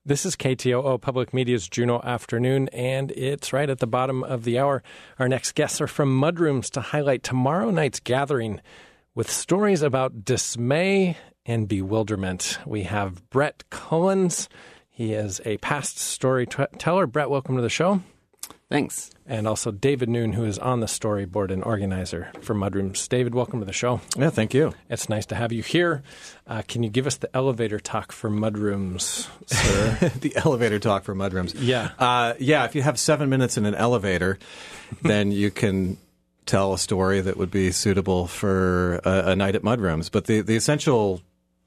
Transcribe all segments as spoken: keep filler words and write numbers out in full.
This is K T O O Public Media's Juneau Afternoon, and it's right at the bottom of the hour. Our next guests are from Mudrooms to highlight tomorrow night's gathering with stories about dismay and bewilderment. We have Brett Collins. He is a past storyteller. Brett, welcome to the show. Thanks. And also David Noon, who is on the storyboard and organizer for Mudrooms. David, welcome to the show. Yeah, thank you. It's nice to have you here. Uh, can you give us the elevator talk for Mudrooms, sir? The elevator talk for Mudrooms. Yeah. Uh, yeah, if you have seven minutes in an elevator, then you can tell a story that would be suitable for a, a night at Mudrooms. But the, the essential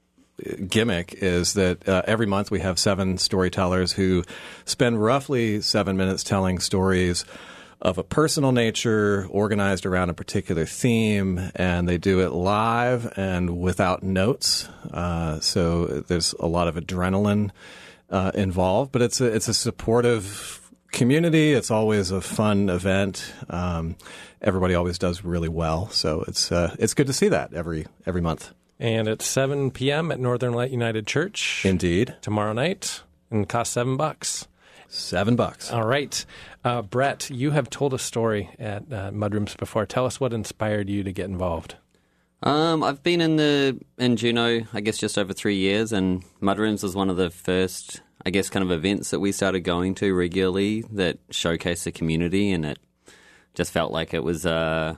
gimmick is that uh, every month we have seven storytellers who spend roughly seven minutes telling stories of a personal nature organized around a particular theme, and they do it live and without notes. Uh, so there's a lot of adrenaline uh, involved, but it's a, it's a supportive community. It's always a fun event. Um, everybody always does really well, so it's uh, it's good to see that every every month. And it's seven p.m. at Northern Light United Church. Indeed. Tomorrow night. And it costs seven bucks. Seven bucks. All right. Uh, Brett, you have told a story at uh, Mudrooms before. Tell us what inspired you to get involved. Um, I've been in the in Juneau, I guess, just over three years, and Mudrooms was one of the first, I guess, kind of events that we started going to regularly that showcased the community, and it just felt like it was uh,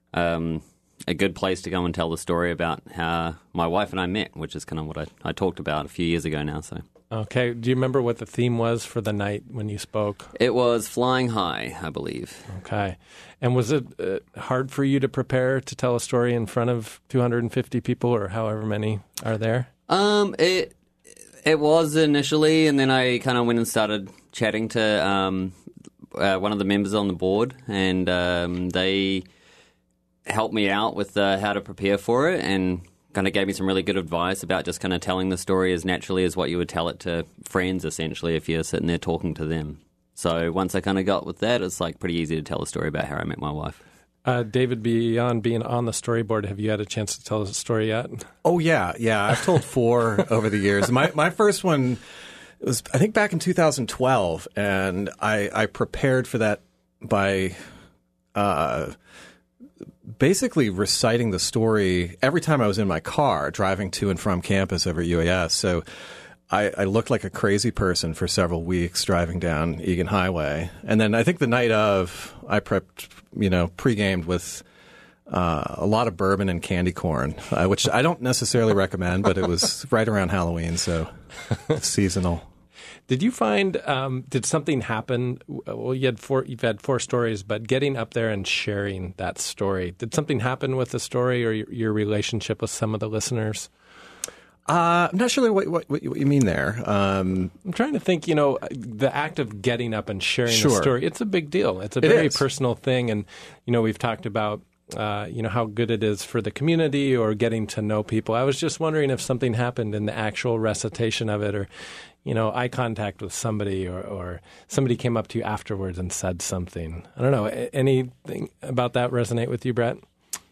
um, a good place to go and tell the story about how my wife and I met, which is kind of what I, I talked about a few years ago now. So, okay. Do you remember what the theme was for the night when you spoke? It was Flying High, I believe. Okay. And was it uh, hard for you to prepare to tell a story in front of two hundred fifty people or however many are there? Um, it it was initially, and then I kind of went and started chatting to um, uh, one of the members on the board, and um, they helped me out with uh, how to prepare for it, and kind of gave me some really good advice about just kind of telling the story as naturally as what you would tell it to friends, essentially, if you're sitting there talking to them. So once I kind of got with that, it's like pretty easy to tell a story about how I met my wife. Uh, David, beyond being on the storyboard, have you had a chance to tell a story yet? Oh, yeah. Yeah, I've told four over the years. My my first one was, I think, back in two thousand twelve, and I, I prepared for that by uh, basically reciting the story every time I was in my car, driving to and from campus over at U A S. So I, I looked like a crazy person for several weeks driving down Egan Highway. And then I think the night of, I prepped, you know, pre-gamed with uh, a lot of bourbon and candy corn, uh, which I don't necessarily recommend, but it was right around Halloween, so it's seasonal. Did you find, um, did something happen? Well, you had four, you've had four stories, but getting up there and sharing that story, did something happen with the story or your, your relationship with some of the listeners? Uh, I'm not sure what, what, what you mean there. Um, I'm trying to think, you know, the act of getting up and sharing sure. the story, it's a big deal. It's a it very is. personal thing. And, you know, we've talked about, uh, you know, how good it is for the community or getting to know people. I was just wondering if something happened in the actual recitation of it or, you know, eye contact with somebody or, or somebody came up to you afterwards and said something. I don't know. Anything about that resonate with you, Brett?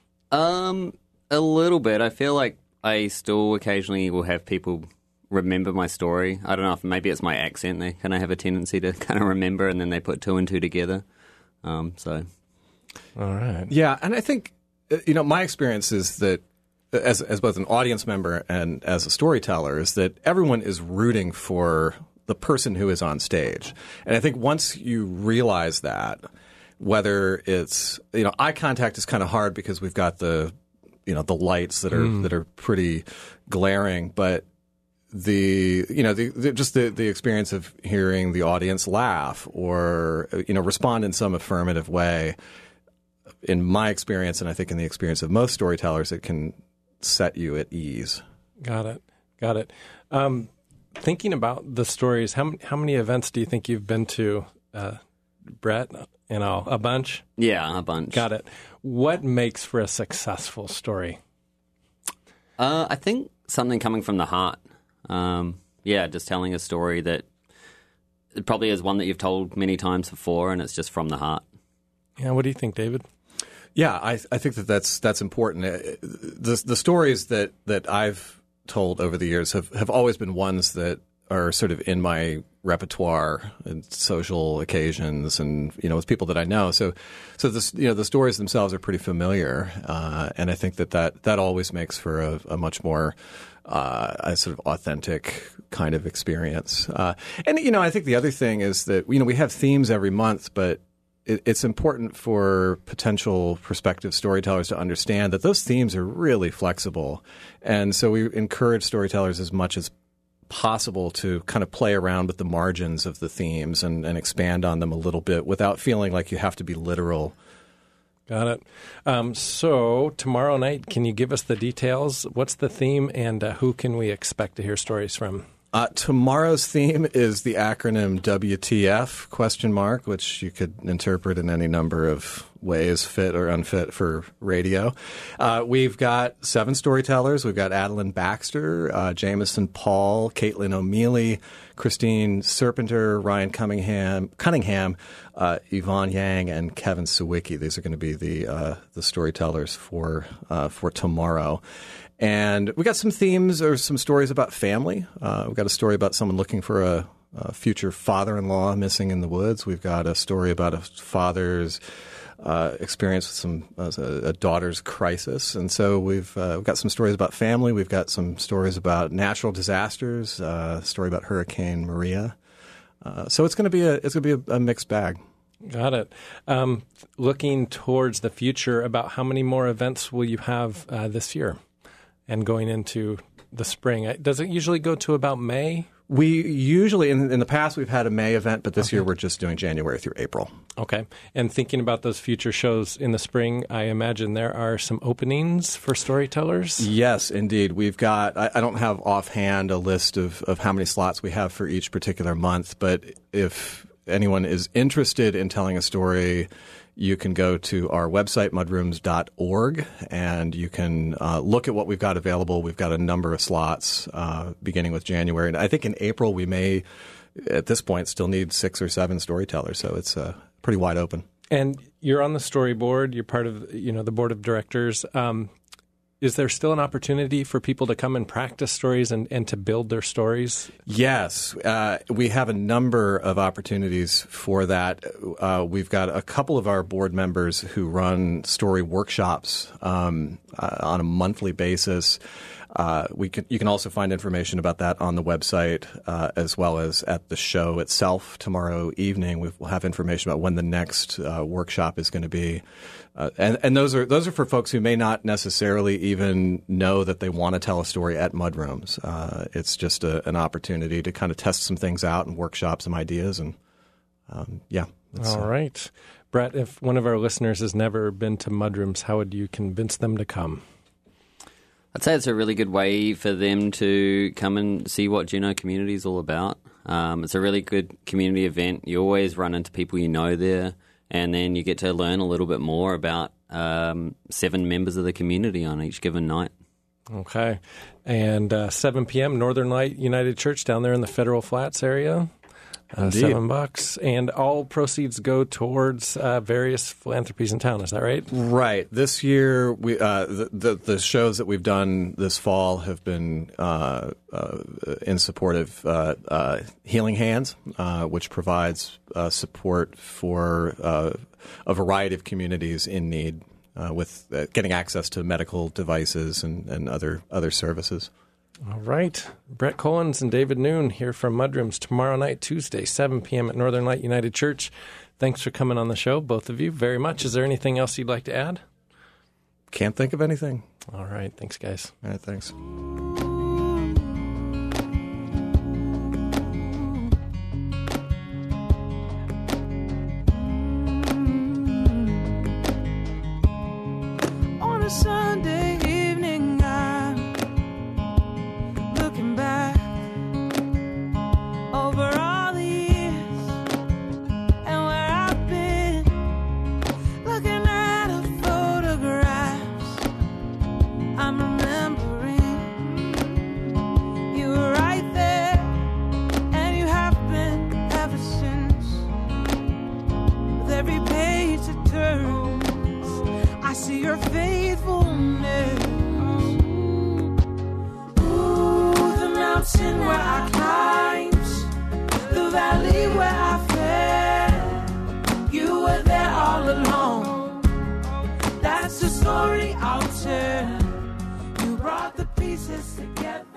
Um, a little bit. I feel like I still occasionally will have people remember my story. I don't know if maybe it's my accent. They kind of have a tendency to kind of remember, and then they put two and two together. Um, so, all right, yeah, and I think you know my experience is that as as both an audience member and as a storyteller is that everyone is rooting for the person who is on stage, and I think once you realize that, whether it's you know eye contact is kind of hard because we've got the you know the lights that are mm. that are pretty glaring, but the you know the, the just the, the experience of hearing the audience laugh or you know respond in some affirmative way, in my experience, and I think in the experience of most storytellers, it can set you at ease. Got it, got it. Um, thinking about the stories, how how many events do you think you've been to, uh, Brett? You know, a bunch? Yeah, a bunch. Got it. What makes for a successful story? Uh, I think something coming from the heart. Um, yeah, just telling a story that it probably is one that you've told many times before, and it's just from the heart. Yeah, what do you think, David? Yeah, I, I think that that's that's important. The the stories that, that I've told over the years have, have always been ones that are sort of in my repertoire and social occasions, and you know, with people that I know. So, so this, you know, the stories themselves are pretty familiar, uh, and I think that that, that always makes for a, a much more uh, a sort of authentic kind of experience. Uh, and you know, I think the other thing is that you know we have themes every month, but it, it's important for potential prospective storytellers to understand that those themes are really flexible, and so we encourage storytellers as much as possible to kind of play around with the margins of the themes and, and expand on them a little bit without feeling like you have to be literal. Got it. Um, so tomorrow night, can you give us the details? What's the theme, and uh, who can we expect to hear stories from? Uh, tomorrow's theme is the acronym W T F, question mark, which you could interpret in any number of ways, fit or unfit for radio. Uh, we've got seven storytellers. We've got Adeline Baxter, uh, Jameson Paul, Caitlin O'Mealy, Christine Serpenter, Ryan Cunningham, Cunningham uh, Yvonne Yang, and Kevin Sawicki. These are going to be the uh, the storytellers for uh, for tomorrow. And we got some themes or some stories about family. Uh, we've got a story about someone looking for a, a future father-in-law missing in the woods. We've got a story about a father's uh, experience with some uh, a, a daughter's crisis. And so we've uh, we've got some stories about family. We've got some stories about natural disasters. Uh, a story about Hurricane Maria. Uh, so it's going to be a it's going to be a, a mixed bag. Got it. Um, looking towards the future, about how many more events will you have uh, this year? And going into the spring, does it usually go to about May? We usually, in, in the past, we've had a May event, but this okay. year we're just doing January through April. Okay. And thinking about those future shows in the spring, I imagine there are some openings for storytellers? Yes, indeed. We've got, I, I don't have offhand a list of, of how many slots we have for each particular month, but if anyone is interested in telling a story, you can go to our website, mudrooms dot org, and you can uh, look at what we've got available. We've got a number of slots uh, beginning with January. And I think in April we may, at this point, still need six or seven storytellers. So it's uh, pretty wide open. And you're on the storyboard. You're part of you know the board of directors. Um, is there still an opportunity for people to come and practice stories and, and to build their stories? Yes. Uh, we have a number of opportunities for that. Uh, we've got a couple of our board members who run story workshops um, uh, on a monthly basis. Uh, we can, you can also find information about that on the website uh, as well as at the show itself tomorrow evening. We'll have information about when the next uh, workshop is going to be. Uh, and, and those are those are for folks who may not necessarily even know that they want to tell a story at Mudrooms. Uh, it's just a, an opportunity to kind of test some things out and workshop some ideas. And um, yeah. All uh, right. Brett, if one of our listeners has never been to Mudrooms, how would you convince them to come? I'd say it's a really good way for them to come and see what Juneau Community is all about. Um, it's a really good community event. You always run into people you know there, and then you get to learn a little bit more about um, seven members of the community on each given night. Okay. And uh, seven p.m., Northern Light United Church down there in the Federal Flats area. Uh, seven bucks, and all proceeds go towards uh, various philanthropies in town. Is that right? Right. This year, we uh, the, the the shows that we've done this fall have been uh, uh, in support of uh, uh, Healing Hands, uh, which provides uh, support for uh, a variety of communities in need uh, with uh, getting access to medical devices and, and other other services. All right. Brett Collins and David Noon here from Mudrooms tomorrow night, Tuesday, seven p.m. at Northern Light United Church. Thanks for coming on the show, both of you, very much. Is there anything else you'd like to add? Can't think of anything. All right. Thanks, guys. All right. Thanks. On a Sunday evening, I'm looking back over all the years and where I've been, looking at the photographs. I'm remembering you were right there, and you have been ever since. With every page that turns, I see your faithfulness. Ooh, the mountain where I climb valley where I fell, you were there all along. That's the story I'll tell. You brought the pieces together.